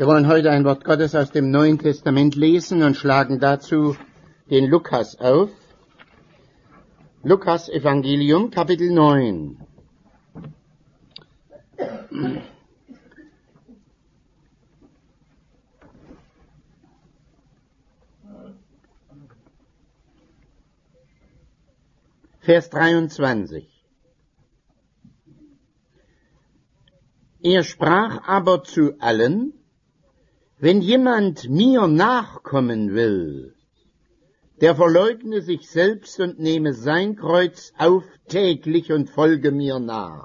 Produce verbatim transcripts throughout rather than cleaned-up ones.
Wir wollen heute ein Wort Gottes aus dem Neuen Testament lesen und schlagen dazu den Lukas auf. Lukas Evangelium, Kapitel neun. Vers dreiundzwanzig. Er sprach aber zu allen: Wenn jemand mir nachkommen will, der verleugne sich selbst und nehme sein Kreuz auf täglich und folge mir nach.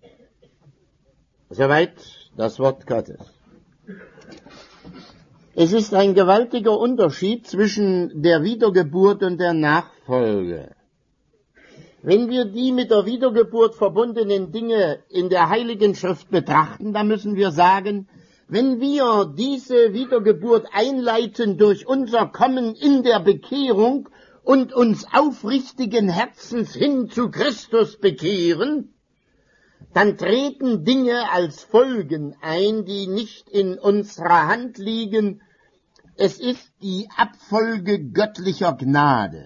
Soweit das Wort Gottes. Es ist ein gewaltiger Unterschied zwischen der Wiedergeburt und der Nachfolge. Wenn wir die mit der Wiedergeburt verbundenen Dinge in der Heiligen Schrift betrachten, dann müssen wir sagen, wenn wir diese Wiedergeburt einleiten durch unser Kommen in der Bekehrung und uns aufrichtigen Herzens hin zu Christus bekehren, dann treten Dinge als Folgen ein, die nicht in unserer Hand liegen. Es ist die Abfolge göttlicher Gnade.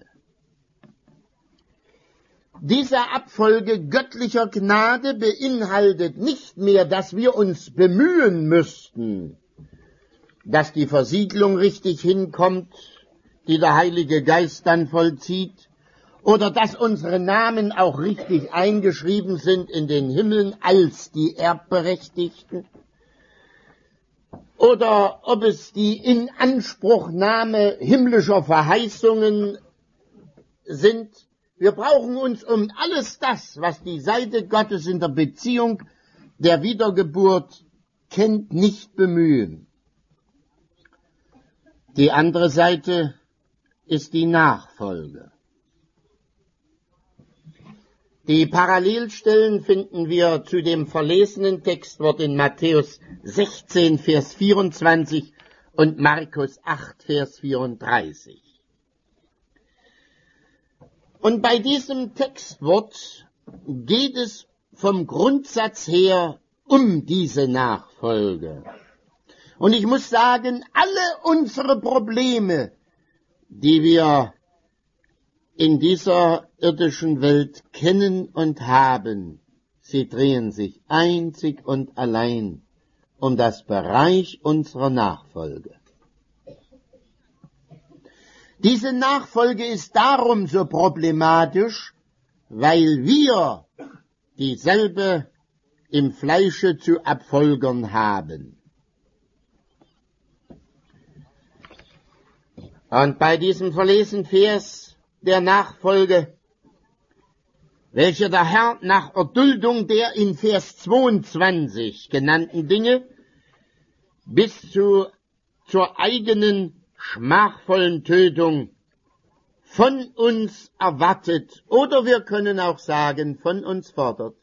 Diese Abfolge göttlicher Gnade beinhaltet nicht mehr, dass wir uns bemühen müssten, dass die Versiegelung richtig hinkommt, die der Heilige Geist dann vollzieht, oder dass unsere Namen auch richtig eingeschrieben sind in den Himmeln als die Erbberechtigten, oder ob es die Inanspruchnahme himmlischer Verheißungen sind. Wir brauchen uns um alles das, was die Seite Gottes in der Beziehung der Wiedergeburt kennt, nicht bemühen. Die andere Seite ist die Nachfolge. Die Parallelstellen finden wir zu dem verlesenen Textwort in Matthäus sechzehn, Vers vierundzwanzig und Markus acht, Vers vierunddreißig. Und bei diesem Textwort geht es vom Grundsatz her um diese Nachfolge. Und ich muss sagen, alle unsere Probleme, die wir in dieser irdischen Welt kennen und haben, sie drehen sich einzig und allein um das Bereich unserer Nachfolge. Diese Nachfolge ist darum so problematisch, weil wir dieselbe im Fleische zu abfolgern haben. Und bei diesem verlesenen Vers der Nachfolge, welcher der Herr nach Erduldung der in Vers zweiundzwanzig genannten Dinge bis zu, zur eigenen schmachvollen Tötung von uns erwartet, oder wir können auch sagen, von uns fordert.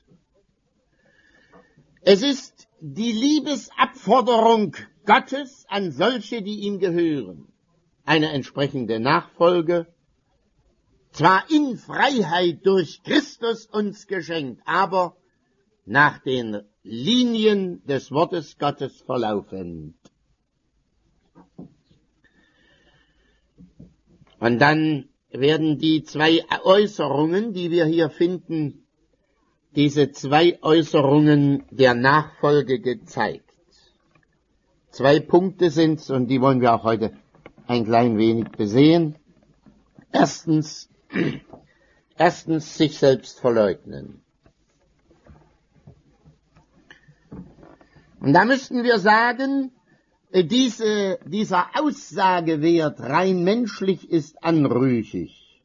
Es ist die Liebesabforderung Gottes an solche, die ihm gehören. Eine entsprechende Nachfolge, zwar in Freiheit durch Christus uns geschenkt, aber nach den Linien des Wortes Gottes verlaufend. Und dann werden die zwei Äußerungen, die wir hier finden, diese zwei Äußerungen der Nachfolge gezeigt. Zwei Punkte sind's, und die wollen wir auch heute ein klein wenig besehen. Erstens, erstens sich selbst verleugnen. Und da müssten wir sagen, Diese, dieser Aussagewert rein menschlich ist anrüchig.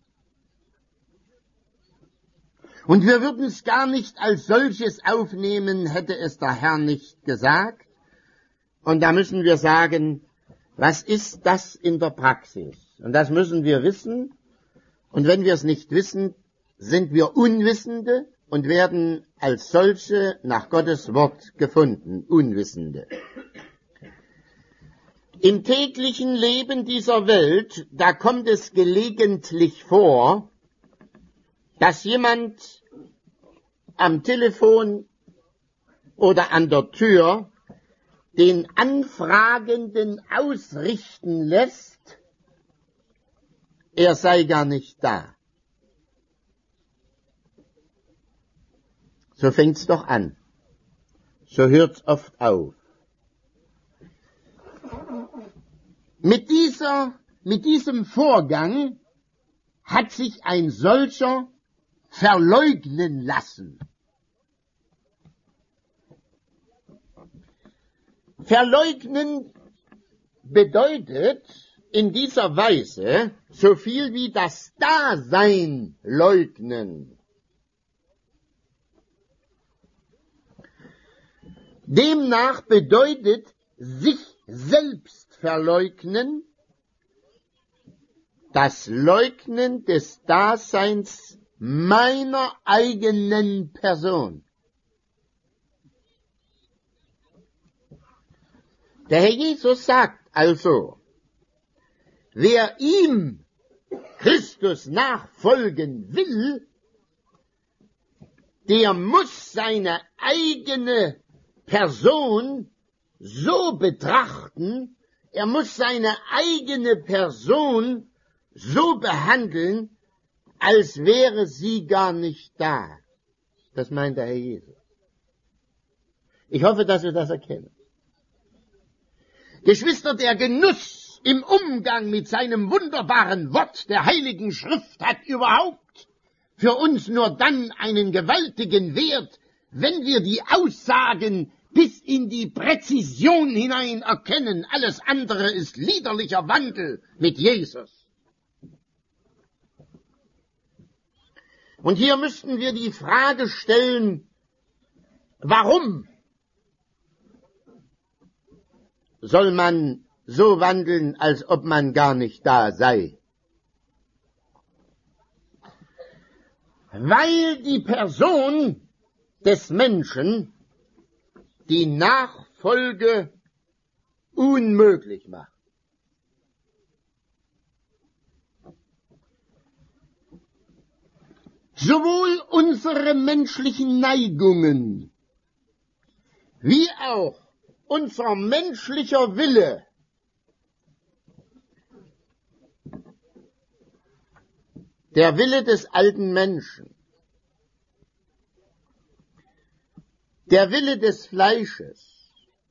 Und wir würden es gar nicht als solches aufnehmen, hätte es der Herr nicht gesagt. Und da müssen wir sagen, was ist das in der Praxis? Und das müssen wir wissen. Und wenn wir es nicht wissen, sind wir Unwissende und werden als solche nach Gottes Wort gefunden, Unwissende. Im täglichen Leben dieser Welt, da kommt es gelegentlich vor, dass jemand am Telefon oder an der Tür den Anfragenden ausrichten lässt, er sei gar nicht da. So fängt's doch an. So hört's oft auf. Mit dieser, mit diesem Vorgang hat sich ein solcher verleugnen lassen. Verleugnen bedeutet in dieser Weise so viel wie das Dasein leugnen. Demnach bedeutet sich selbst verleugnen das Leugnen des Daseins meiner eigenen Person. Der Herr Jesus sagt also, wer ihm, Christus, nachfolgen will, der muss seine eigene Person so betrachten, er muss seine eigene Person so behandeln, als wäre sie gar nicht da. Das meint der Herr Jesus. Ich hoffe, dass wir das erkennen. Geschwister, der Genuss im Umgang mit seinem wunderbaren Wort der Heiligen Schrift hat überhaupt für uns nur dann einen gewaltigen Wert, wenn wir die Aussagen bis in die Präzision hinein erkennen. Alles andere ist liederlicher Wandel mit Jesus. Und hier müssten wir die Frage stellen, warum soll man so wandeln, als ob man gar nicht da sei? Weil die Person des Menschen die Nachfolge unmöglich macht. Sowohl unsere menschlichen Neigungen wie auch unser menschlicher Wille der Wille des alten Menschen, der Wille des Fleisches,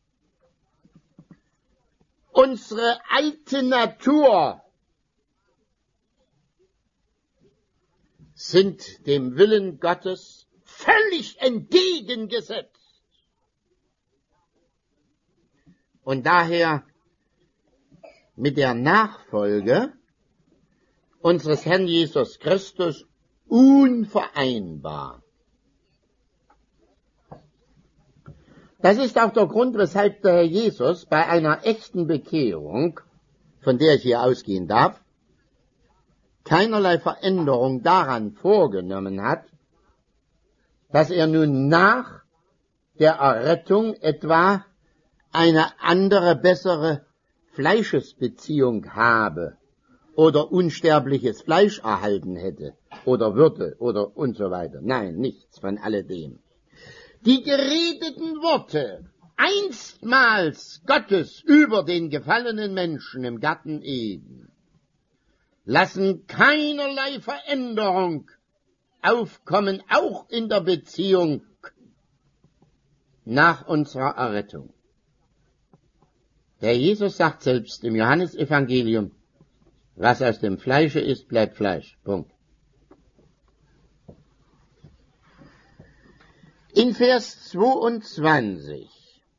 unsere alte Natur sind dem Willen Gottes völlig entgegengesetzt. Und daher mit der Nachfolge unseres Herrn Jesus Christus unvereinbar. Das ist auch der Grund, weshalb der Herr Jesus bei einer echten Bekehrung, von der ich hier ausgehen darf, keinerlei Veränderung daran vorgenommen hat, dass er nun nach der Errettung etwa eine andere, bessere Fleischesbeziehung habe oder unsterbliches Fleisch erhalten hätte oder würde oder und so weiter. Nein, nichts von alledem. Die geredeten Worte einstmals Gottes über den gefallenen Menschen im Garten Eden lassen keinerlei Veränderung aufkommen, auch in der Beziehung nach unserer Errettung. Der Jesus sagt selbst im Johannesevangelium, was aus dem Fleische ist, bleibt Fleisch. Punkt. In Vers zweiundzwanzig,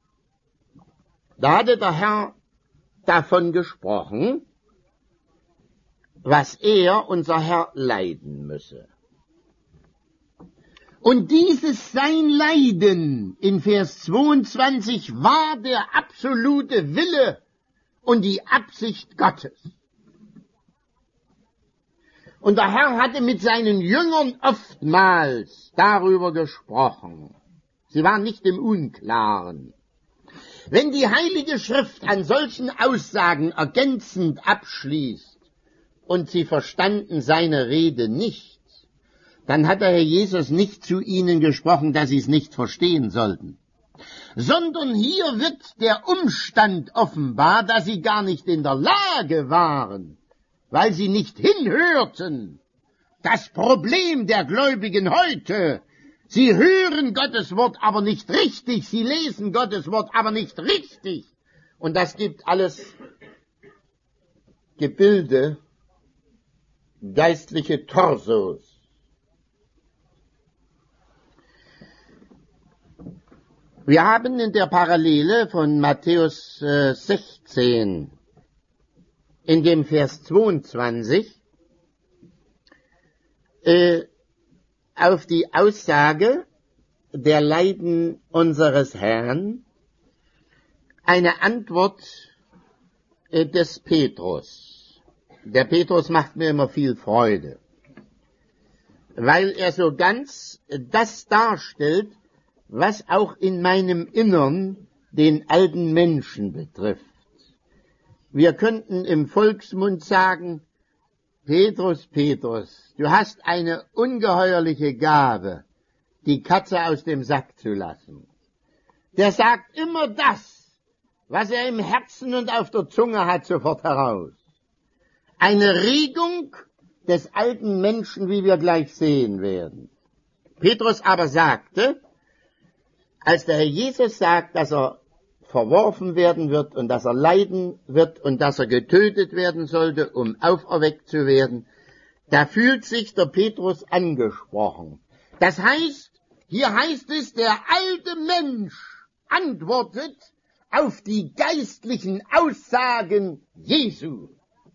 da hatte der Herr davon gesprochen, was er, unser Herr, leiden müsse. Und dieses sein Leiden in Vers zweiundzwanzig war der absolute Wille und die Absicht Gottes. Und der Herr hatte mit seinen Jüngern oftmals darüber gesprochen. Sie waren nicht im Unklaren. Wenn die Heilige Schrift an solchen Aussagen ergänzend abschließt und sie verstanden seine Rede nicht, dann hat der Herr Jesus nicht zu ihnen gesprochen, dass sie es nicht verstehen sollten. sondern hier wird der Umstand offenbar, dass sie gar nicht in der Lage waren, weil sie nicht hinhörten. Das Problem der Gläubigen heute: Sie hören Gottes Wort, aber nicht richtig. Sie lesen Gottes Wort, aber nicht richtig. Und das gibt alles Gebilde, geistliche Torsos. Wir haben in der Parallele von Matthäus äh, sechzehn, in dem Vers zweiundzwanzig, äh, auf die Aussage der Leiden unseres Herrn eine Antwort äh, des Petrus. Der Petrus macht mir immer viel Freude, weil er so ganz das darstellt, was auch in meinem Innern den alten Menschen betrifft. Wir könnten im Volksmund sagen: Petrus, Petrus, du hast eine ungeheuerliche Gabe, die Katze aus dem Sack zu lassen. Der sagt immer das, was er im Herzen und auf der Zunge hat, sofort heraus. Eine Regung des alten Menschen, wie wir gleich sehen werden. Petrus aber sagte, als der Herr Jesus sagt, dass er verworfen werden wird und dass er leiden wird und dass er getötet werden sollte, um auferweckt zu werden, da fühlt sich der Petrus angesprochen. Das heißt, hier heißt es, der alte Mensch antwortet auf die geistlichen Aussagen Jesu.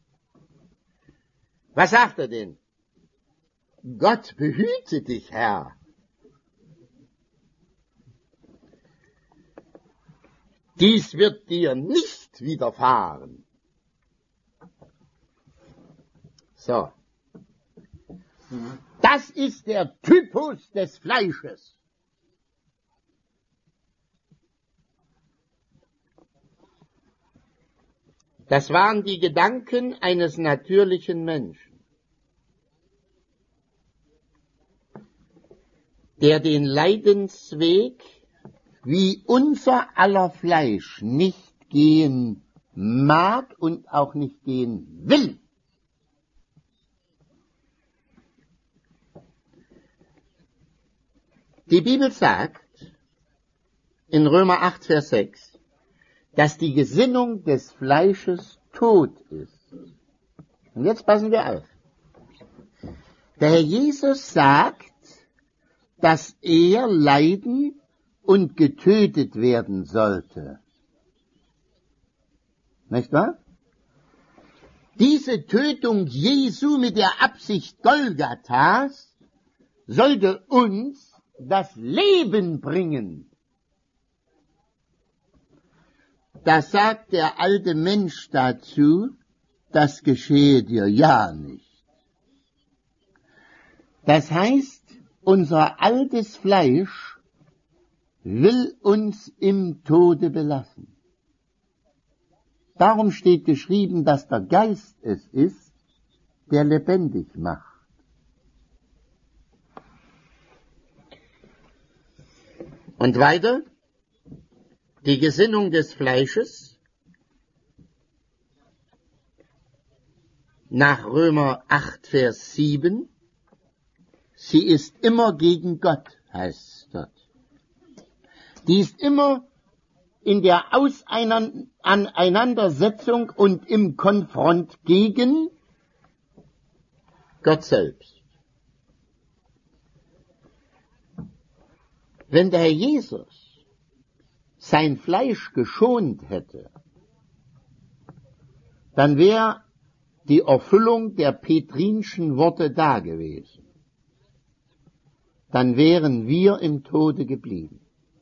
Was sagt er denn? Gott behüte dich, Herr. Dies wird dir nicht widerfahren. So. Das ist der Typus des Fleisches. Das waren die Gedanken eines natürlichen Menschen, der den Leidensweg wie unser aller Fleisch nicht gehen mag und auch nicht gehen will. Die Bibel sagt in Römer acht, Vers sechs, dass die Gesinnung des Fleisches tot ist. Und jetzt passen wir auf. Der Herr Jesus sagt, dass er leiden und getötet werden sollte. Nicht wahr? Diese Tötung Jesu mit der Absicht Golgathas sollte uns das Leben bringen. Da sagt der alte Mensch dazu, das geschehe dir ja nicht. Das heißt, unser altes Fleisch will uns im Tode belassen. Darum steht geschrieben, dass der Geist es ist, der lebendig macht. Und weiter, die Gesinnung des Fleisches nach Römer acht, Vers sieben, sie ist immer gegen Gott, heißt es dort. Die ist immer in der Auseinandersetzung und im Konfront gegen Gott selbst. Wenn der Herr Jesus sein Fleisch geschont hätte, dann wäre die Erfüllung der Petrinschen Worte da gewesen. Dann wären wir im Tode geblieben.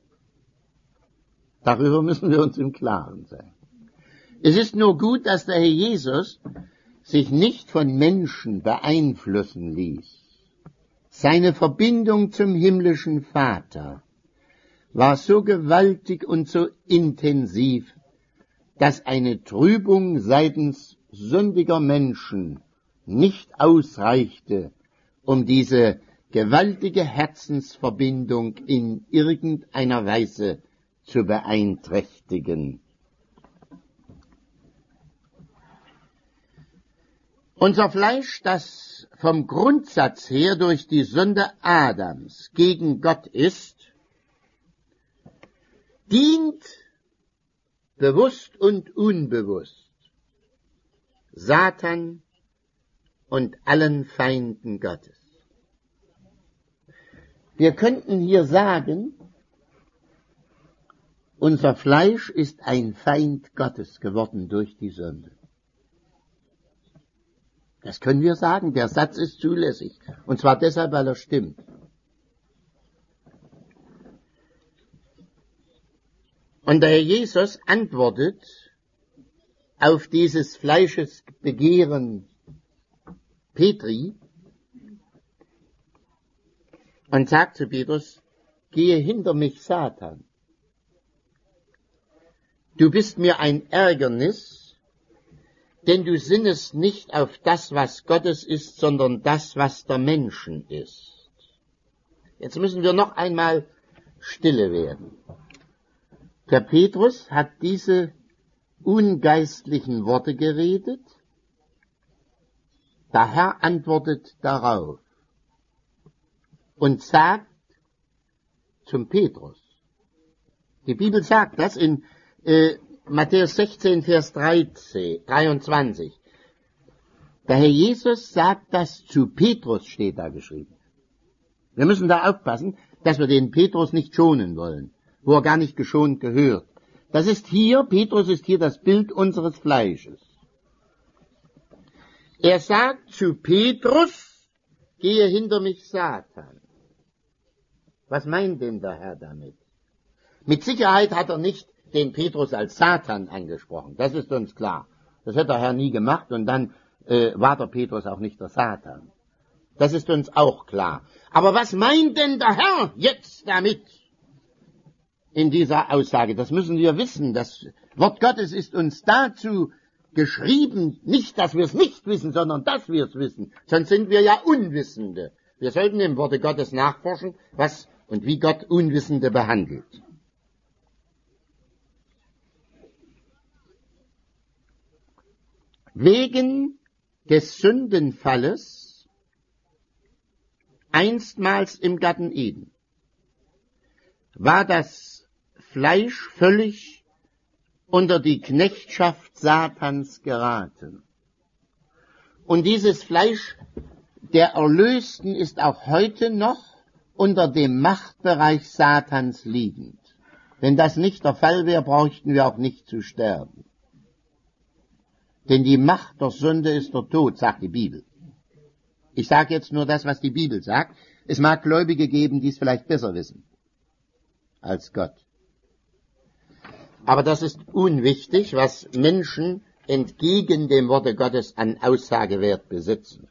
Darüber müssen wir uns im Klaren sein. Es ist nur gut, dass der Herr Jesus sich nicht von Menschen beeinflussen ließ. Seine Verbindung zum himmlischen Vater war so gewaltig und so intensiv, dass eine Trübung seitens sündiger Menschen nicht ausreichte, um diese gewaltige Herzensverbindung in irgendeiner Weise zu beeinträchtigen. Unser Fleisch, das vom Grundsatz her durch die Sünde Adams gegen Gott ist, dient bewusst und unbewusst Satan und allen Feinden Gottes. Wir könnten hier sagen, unser Fleisch ist ein Feind Gottes geworden durch die Sünde. Das können wir sagen, der Satz ist zulässig. Und zwar deshalb, weil er stimmt. Und der Herr Jesus antwortet auf dieses Fleischesbegehren Petri und sagt zu Petrus, gehe hinter mich, Satan. Du bist mir ein Ärgernis, denn du sinnest nicht auf das, was Gottes ist, sondern das, was der Menschen ist. Jetzt müssen wir noch einmal stille werden. Der Petrus hat diese ungeistlichen Worte geredet. Der Herr antwortet darauf und sagt zum Petrus, die Bibel sagt das in äh, Matthäus sechzehn, Vers dreizehn, dreiundzwanzig. Der Herr Jesus sagt das zu Petrus, steht da geschrieben. Wir müssen da aufpassen, dass wir den Petrus nicht schonen wollen, wo er gar nicht geschont gehört. Das ist hier, Petrus ist hier das Bild unseres Fleisches. Er sagt zu Petrus, gehe hinter mich, Satan. Was meint denn der Herr damit? Mit Sicherheit hat er nicht den Petrus als Satan angesprochen. Das ist uns klar. Das hat der Herr nie gemacht und dann äh, war der Petrus auch nicht der Satan. Das ist uns auch klar. Aber was meint denn der Herr jetzt damit in dieser Aussage? Das müssen wir wissen. Das Wort Gottes ist uns dazu geschrieben, nicht, dass wir es nicht wissen, sondern dass wir es wissen. Sonst sind wir ja Unwissende. Wir sollten im Worte Gottes nachforschen, was und wie Gott Unwissende behandelt. Wegen des Sündenfalles einstmals im Garten Eden war das Fleisch völlig unter die Knechtschaft Satans geraten. Und dieses Fleisch der Erlösten ist auch heute noch unter dem Machtbereich Satans liegend. Wenn das nicht der Fall wäre, bräuchten wir auch nicht zu sterben. Denn die Macht der Sünde ist der Tod, sagt die Bibel. Ich sage jetzt nur das, was die Bibel sagt. Es mag Gläubige geben, die es vielleicht besser wissen als Gott. Aber das ist unwichtig, was Menschen entgegen dem Worte Gottes an Aussagewert besitzen.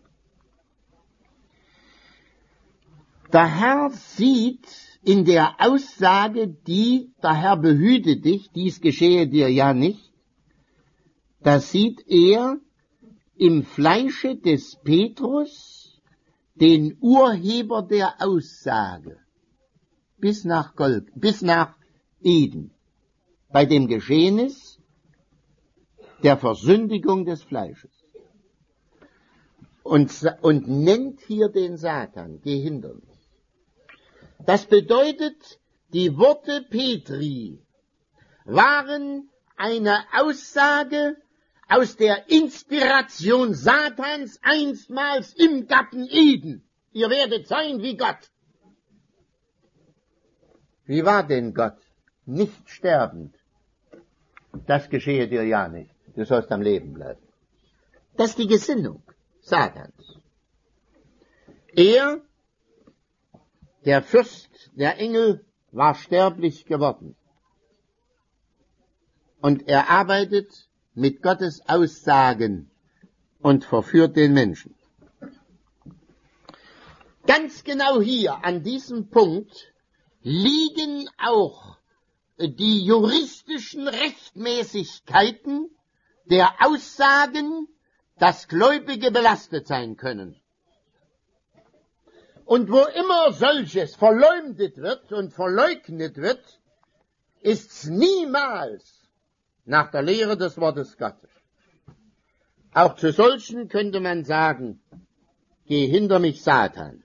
Der Herr sieht in der Aussage, die der Herr behüte dich, dies geschehe dir ja nicht, da sieht er im Fleische des Petrus den Urheber der Aussage bis nach Golg, bis nach Eden, bei dem Geschehnis der Versündigung des Fleisches. Und, und nennt hier den Satan, geh hinter mich. Das bedeutet, die Worte Petri waren eine Aussage aus der Inspiration Satans einstmals im Garten Eden. Ihr werdet sein wie Gott. Wie war denn Gott? Nicht sterbend. Das geschehe dir ja nicht. Du sollst am Leben bleiben. Das ist die Gesinnung Satans. Er, der Fürst der Engel, war sterblich geworden. Und er arbeitet mit Gottes Aussagen und verführt den Menschen. Ganz genau hier, an diesem Punkt, liegen auch die juristischen Rechtmäßigkeiten der Aussagen, dass Gläubige belastet sein können. Und wo immer solches verleumdet wird und verleugnet wird, ist's niemals nach der Lehre des Wortes Gottes. Auch zu solchen könnte man sagen, geh hinter mich, Satan.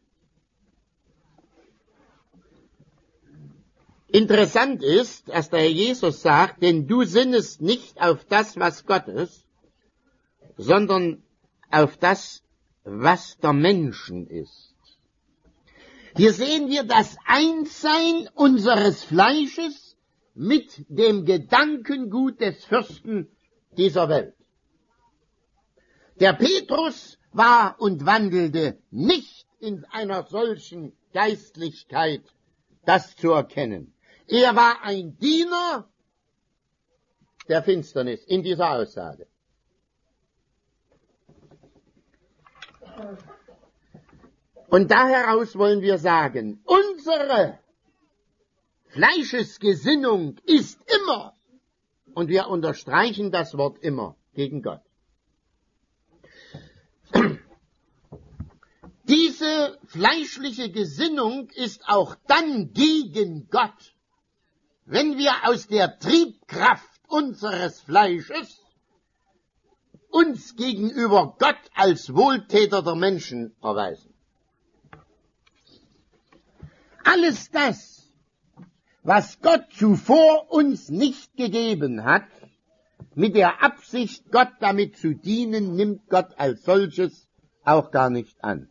Interessant ist, dass der Herr Jesus sagt, denn du sinnest nicht auf das, was Gott ist, sondern auf das, was der Menschen ist. Hier sehen wir das Einssein unseres Fleisches mit dem Gedankengut des Fürsten dieser Welt. Der Petrus war und wandelte nicht in einer solchen Geistlichkeit, das zu erkennen. Er war ein Diener der Finsternis in dieser Aussage. Und da heraus wollen wir sagen, unsere Fleischesgesinnung ist immer, und wir unterstreichen das Wort immer, gegen Gott. Diese fleischliche Gesinnung ist auch dann gegen Gott, wenn wir aus der Triebkraft unseres Fleisches uns gegenüber Gott als Wohltäter der Menschen erweisen. Alles das, was Gott zuvor uns nicht gegeben hat, mit der Absicht, Gott damit zu dienen, nimmt Gott als solches auch gar nicht an.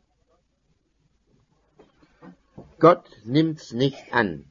Gott nimmt's nicht an.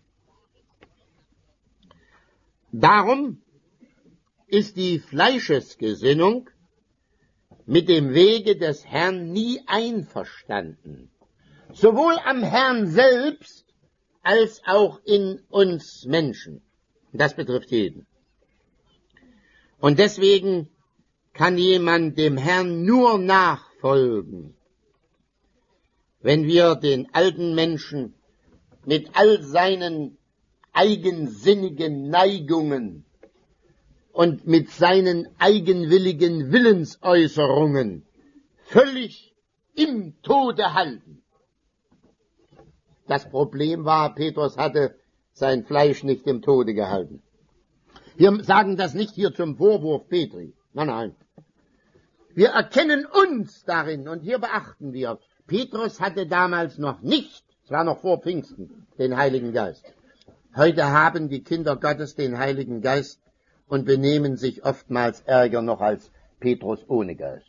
Darum ist die Fleischesgesinnung mit dem Wege des Herrn nie einverstanden. Sowohl am Herrn selbst als auch in uns Menschen. Das betrifft jeden. Und deswegen kann jemand dem Herrn nur nachfolgen, wenn wir den alten Menschen mit all seinen eigensinnigen Neigungen und mit seinen eigenwilligen Willensäußerungen völlig im Tode halten. Das Problem war, Petrus hatte sein Fleisch nicht im Tode gehalten. Wir sagen das nicht hier zum Vorwurf Petri. Nein, nein. Wir erkennen uns darin, und hier beachten wir, Petrus hatte damals noch nicht, es war noch vor Pfingsten, den Heiligen Geist. Heute haben die Kinder Gottes den Heiligen Geist und benehmen sich oftmals ärger noch als Petrus ohne Geist.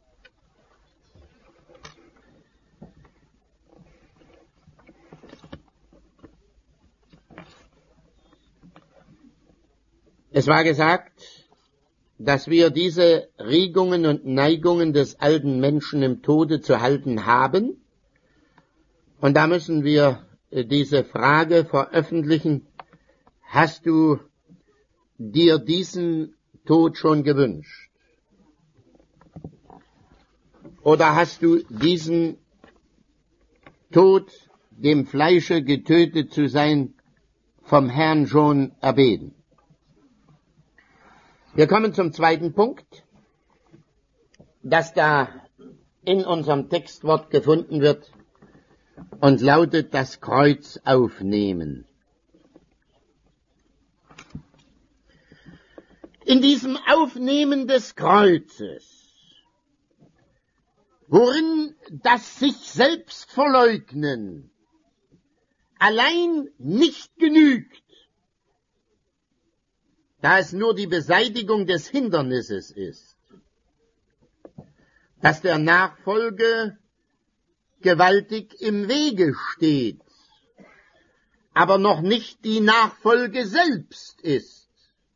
Es war gesagt, dass wir diese Regungen und Neigungen des alten Menschen im Tode zu halten haben. Und da müssen wir diese Frage veröffentlichen: Hast du dir diesen Tod schon gewünscht? Oder hast du diesen Tod, dem Fleische getötet zu sein, vom Herrn schon erbeten? Wir kommen zum zweiten Punkt, das da in unserem Textwort gefunden wird und lautet: das Kreuz aufnehmen. In diesem Aufnehmen des Kreuzes, worin das sich selbst verleugnen allein nicht genügt, da es nur die Beseitigung des Hindernisses ist, dass der Nachfolge gewaltig im Wege steht, aber noch nicht die Nachfolge selbst ist.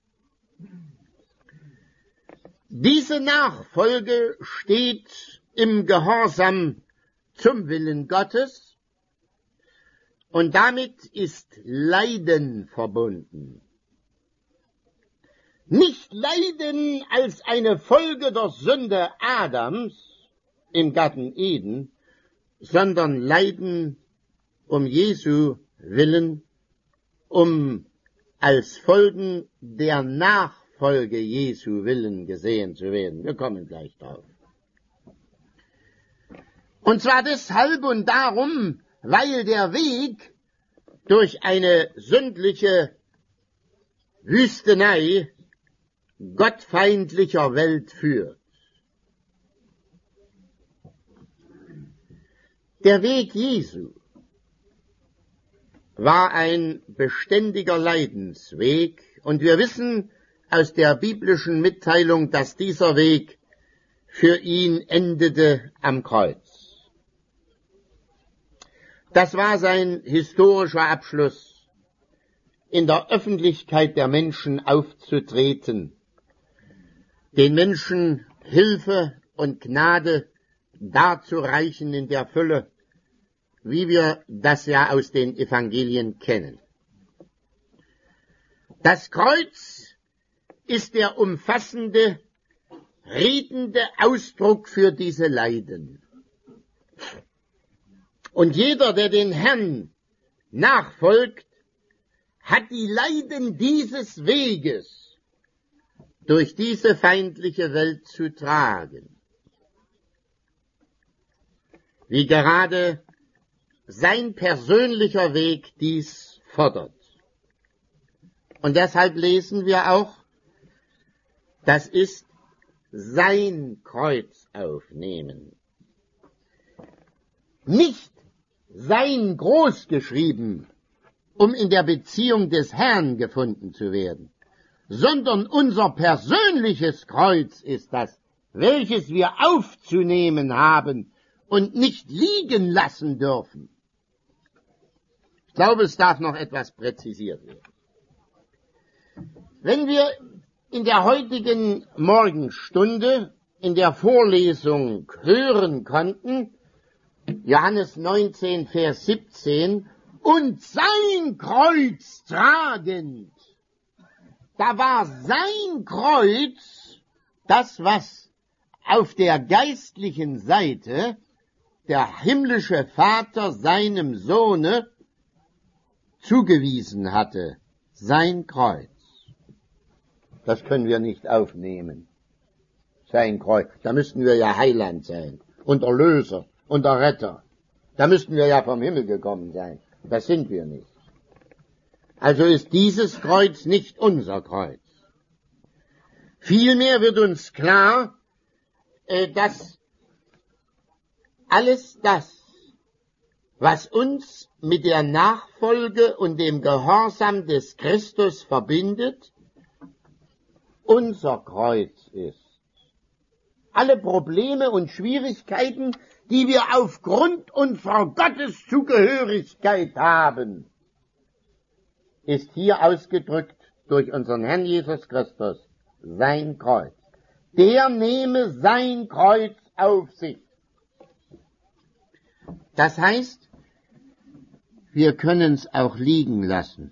Diese Nachfolge steht im Gehorsam zum Willen Gottes, und damit ist Leiden verbunden. Nicht Leiden als eine Folge der Sünde Adams im Garten Eden, sondern Leiden um Jesu willen, um als Folgen der Nachfolge Jesu willen gesehen zu werden. Wir kommen gleich drauf. Und zwar deshalb und darum, weil der Weg durch eine sündliche Wüstenei gottfeindlicher Welt führt. Der Weg Jesu war ein beständiger Leidensweg, und wir wissen aus der biblischen Mitteilung, dass dieser Weg für ihn endete am Kreuz. Das war sein historischer Abschluss, in der Öffentlichkeit der Menschen aufzutreten, den Menschen Hilfe und Gnade darzureichen in der Fülle, wie wir das ja aus den Evangelien kennen. Das Kreuz ist der umfassende, redende Ausdruck für diese Leiden. Und jeder, der den Herrn nachfolgt, hat die Leiden dieses Weges durch diese feindliche Welt zu tragen. Wie gerade sein persönlicher Weg dies fordert. Und deshalb lesen wir auch, das ist sein Kreuz aufnehmen. Nicht sein groß geschrieben, um in der Beziehung des Herrn gefunden zu werden, sondern unser persönliches Kreuz ist das, welches wir aufzunehmen haben und nicht liegen lassen dürfen. Ich glaube, es darf noch etwas präzisiert werden. Wenn wir in der heutigen Morgenstunde in der Vorlesung hören konnten, Johannes neunzehn, Vers siebzehn, und sein Kreuz tragend, da war sein Kreuz das, was auf der geistlichen Seite der himmlische Vater seinem Sohne zugewiesen hatte, sein Kreuz. Das können wir nicht aufnehmen, sein Kreuz. Da müssten wir ja Heiland sein und Erlöser und der Retter. Da müssten wir ja vom Himmel gekommen sein. Das sind wir nicht. Also ist dieses Kreuz nicht unser Kreuz. Vielmehr wird uns klar, dass alles das, was uns mit der Nachfolge und dem Gehorsam des Christus verbindet, unser Kreuz ist. Alle Probleme und Schwierigkeiten, die wir aufgrund unserer Gotteszugehörigkeit haben, ist hier ausgedrückt durch unseren Herrn Jesus Christus, sein Kreuz. Der nehme sein Kreuz auf sich. Das heißt, wir können es auch liegen lassen.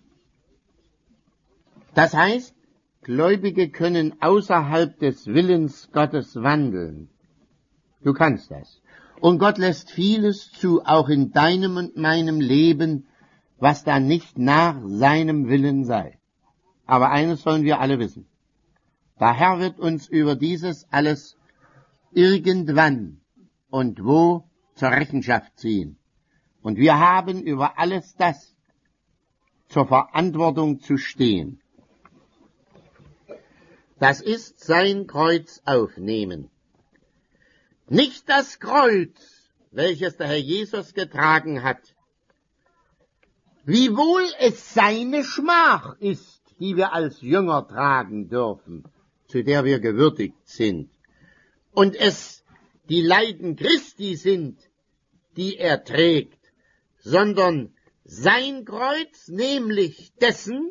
Das heißt, Gläubige können außerhalb des Willens Gottes wandeln. Du kannst das. Und Gott lässt vieles zu, auch in deinem und meinem Leben, was dann nicht nach seinem Willen sei. Aber eines sollen wir alle wissen. Der Herr wird uns über dieses alles irgendwann und wo zur Rechenschaft ziehen. Und wir haben über alles das zur Verantwortung zu stehen. Das ist sein Kreuz aufnehmen. Nicht das Kreuz, welches der Herr Jesus getragen hat, wiewohl es seine Schmach ist, die wir als Jünger tragen dürfen, zu der wir gewürdigt sind, und es die Leiden Christi sind, die er trägt, sondern sein Kreuz, nämlich dessen,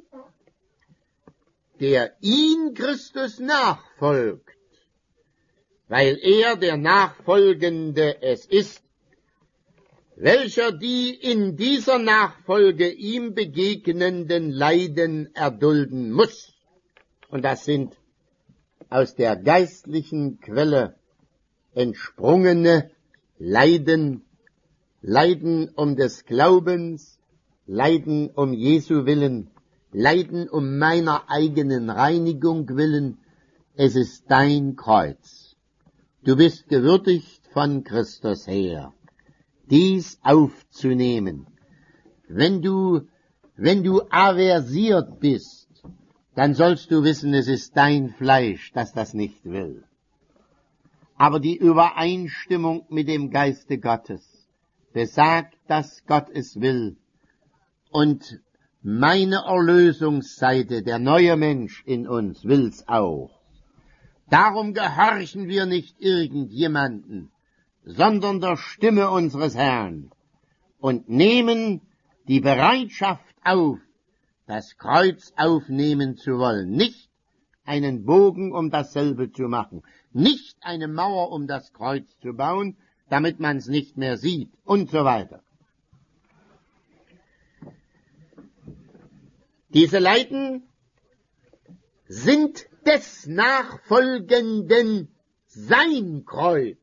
der ihn Christus nachfolgt, weil er der Nachfolgende es ist, welcher die in dieser Nachfolge ihm begegnenden Leiden erdulden muss. Und das sind aus der geistlichen Quelle entsprungene Leiden, Leiden um des Glaubens, Leiden um Jesu willen, Leiden um meiner eigenen Reinigung willen. Es ist dein Kreuz. Du bist gewürdigt von Christus her, dies aufzunehmen. Wenn du, wenn du aversiert bist dann sollst du wissen, es ist dein Fleisch, das das nicht will. Aber die Übereinstimmung mit dem Geiste Gottes besagt, dass Gott es will. Und meine Erlösungsseite, der neue Mensch in uns, will's auch. Darum gehorchen wir nicht irgendjemanden, sondern der Stimme unseres Herrn und nehmen die Bereitschaft auf, das Kreuz aufnehmen zu wollen, nicht einen Bogen, um dasselbe zu machen, nicht eine Mauer, um das Kreuz zu bauen, damit man es nicht mehr sieht und so weiter. Diese Leiden sind des Nachfolgenden sein Kreuz.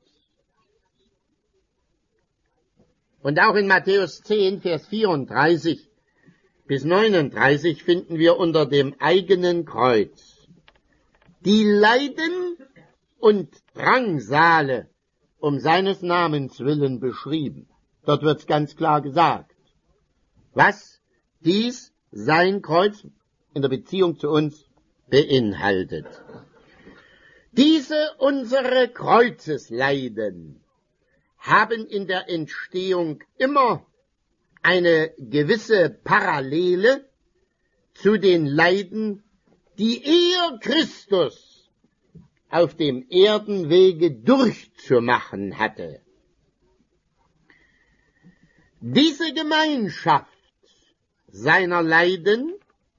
Und auch in Matthäus zehn, Vers vierunddreißig bis neununddreißig finden wir unter dem eigenen Kreuz die Leiden und Drangsale um seines Namens willen beschrieben. Dort wird's ganz klar gesagt, was dies, sein Kreuz, in der Beziehung zu uns beinhaltet. Diese unsere Kreuzesleiden haben in der Entstehung immer eine gewisse Parallele zu den Leiden, die er, Christus, auf dem Erdenwege durchzumachen hatte. Diese Gemeinschaft seiner Leiden,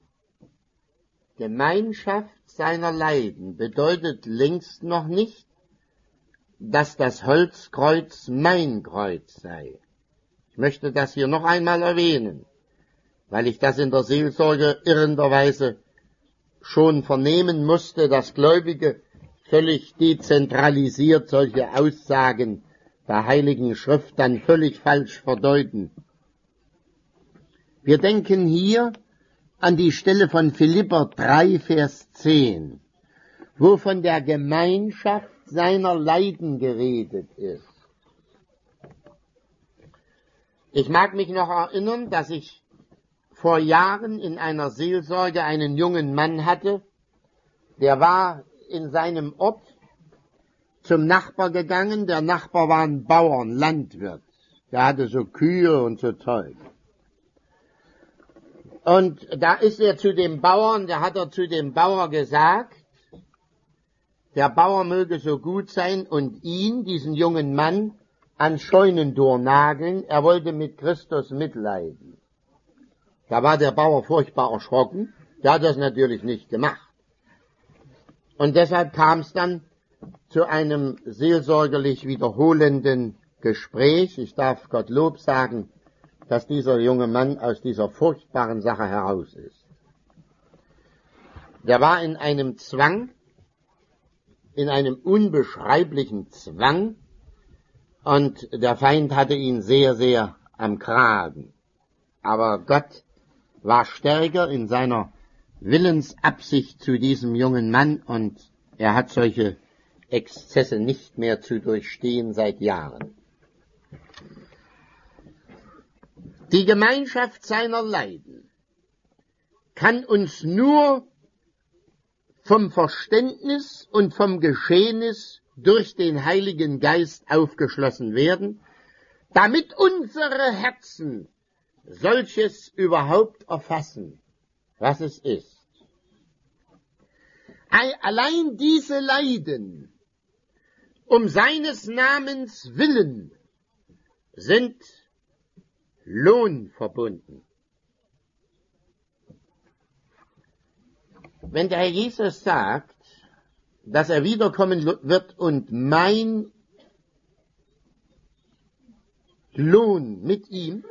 Gemeinschaft seiner Leiden bedeutet längst noch nicht, dass das Holzkreuz mein Kreuz sei. Ich möchte das hier noch einmal erwähnen, weil ich das in der Seelsorge irrenderweise schon vernehmen musste, dass Gläubige völlig dezentralisiert solche Aussagen der Heiligen Schrift dann völlig falsch verdeuten. Wir denken hier an die Stelle von Philipper drei, Vers zehn, wo von der Gemeinschaft seiner Leiden geredet ist. Ich mag mich noch erinnern, dass ich vor Jahren in einer Seelsorge einen jungen Mann hatte, der war in seinem Ort zum Nachbar gegangen. Der Nachbar war ein Bauern, Landwirt. Der hatte so Kühe und so Zeug. Und da ist er zu dem Bauern, da hat er zu dem Bauer gesagt, der Bauer möge so gut sein und ihn, diesen jungen Mann, ans Scheunentor nageln. Er wollte mit Christus mitleiden. Da war der Bauer furchtbar erschrocken. Der hat das natürlich nicht gemacht. Und deshalb kam es dann zu einem seelsorgerlich wiederholenden Gespräch. Ich darf Gottlob sagen, dass dieser junge Mann aus dieser furchtbaren Sache heraus ist. Der war in einem Zwang, in einem unbeschreiblichen Zwang, und der Feind hatte ihn sehr, sehr am Kragen. Aber Gott war stärker in seiner Willensabsicht zu diesem jungen Mann, und er hat solche Exzesse nicht mehr zu durchstehen seit Jahren. Die Gemeinschaft seiner Leiden kann uns nur vom Verständnis und vom Geschehnis durch den Heiligen Geist aufgeschlossen werden, damit unsere Herzen solches überhaupt erfassen, was es ist. Allein diese Leiden um seines Namens willen sind Lohn verbunden. Wenn der Herr Jesus sagt, dass er wiederkommen wird und mein Lohn mit ihm,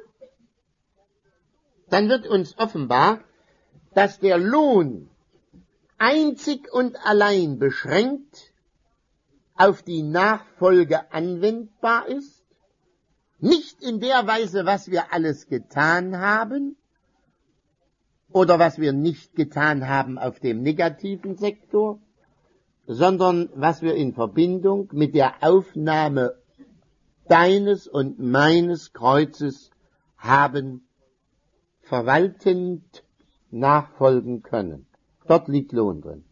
dann wird uns offenbar, dass der Lohn einzig und allein beschränkt auf die Nachfolge anwendbar ist, nicht in der Weise, was wir alles getan haben oder was wir nicht getan haben auf dem negativen Sektor, sondern was wir in Verbindung mit der Aufnahme deines und meines Kreuzes haben verwaltend nachfolgen können. Dort liegt Lohn drin.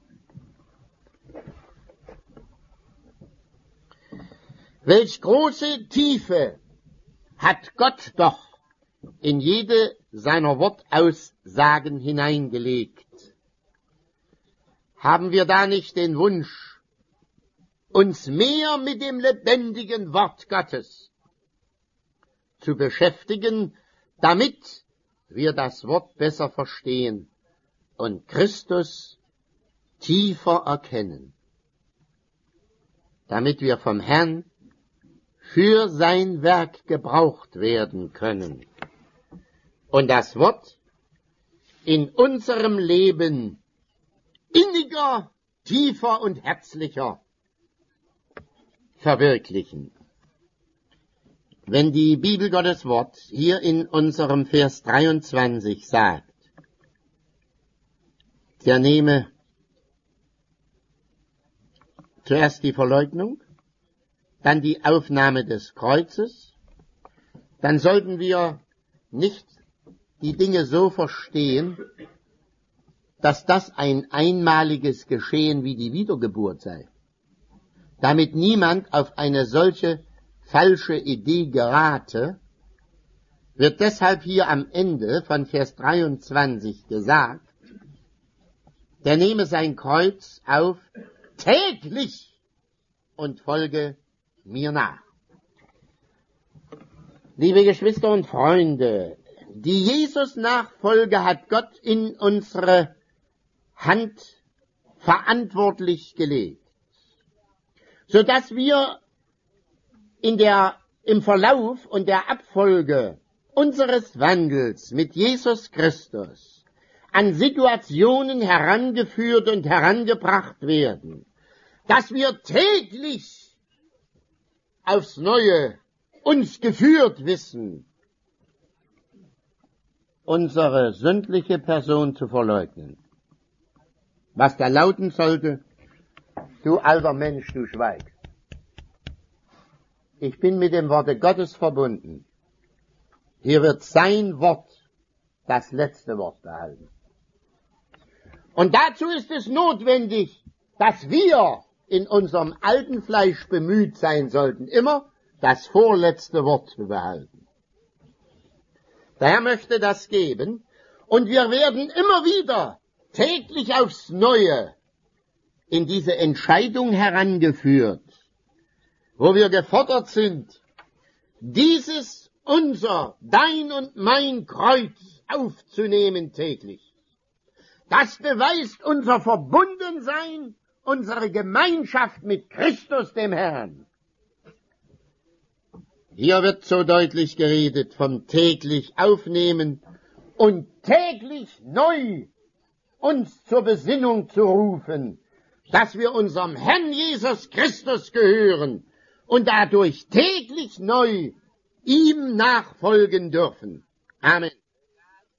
Welch große Tiefe hat Gott doch in jede seiner Wortaussagen hineingelegt. Haben wir da nicht den Wunsch, uns mehr mit dem lebendigen Wort Gottes zu beschäftigen, damit wir das Wort besser verstehen und Christus tiefer erkennen, damit wir vom Herrn für sein Werk gebraucht werden können und das Wort in unserem Leben inniger, tiefer und herzlicher verwirklichen. Wenn die Bibel Gottes Wort hier in unserem Vers dreiundzwanzig sagt, der nehme zuerst die Verleugnung, dann die Aufnahme des Kreuzes, dann sollten wir nicht die Dinge so verstehen, dass das ein einmaliges Geschehen wie die Wiedergeburt sei. Damit niemand auf eine solche falsche Idee gerate, wird deshalb hier am Ende von Vers dreiundzwanzig gesagt, der nehme sein Kreuz auf täglich und folge mir nach. Liebe Geschwister und Freunde, die Jesus-Nachfolge hat Gott in unsere Hand verantwortlich gelegt, so dass wir in der, im Verlauf und der Abfolge unseres Wandels mit Jesus Christus an Situationen herangeführt und herangebracht werden, dass wir täglich aufs Neue uns geführt wissen, unsere sündliche Person zu verleugnen. Was da lauten sollte, du alter Mensch, du schweig. Ich bin mit dem Worte Gottes verbunden. Hier wird sein Wort das letzte Wort behalten. Und dazu ist es notwendig, dass wir in unserem alten Fleisch bemüht sein sollten, immer das vorletzte Wort zu behalten. Der Herr möchte das geben, und wir werden immer wieder täglich aufs Neue in diese Entscheidung herangeführt, wo wir gefordert sind, dieses unser, dein und mein Kreuz aufzunehmen täglich. Das beweist unser Verbundensein, unsere Gemeinschaft mit Christus, dem Herrn. Hier wird so deutlich geredet vom täglich aufnehmen und täglich neu uns zur Besinnung zu rufen, dass wir unserem Herrn Jesus Christus gehören und dadurch täglich neu ihm nachfolgen dürfen. Amen.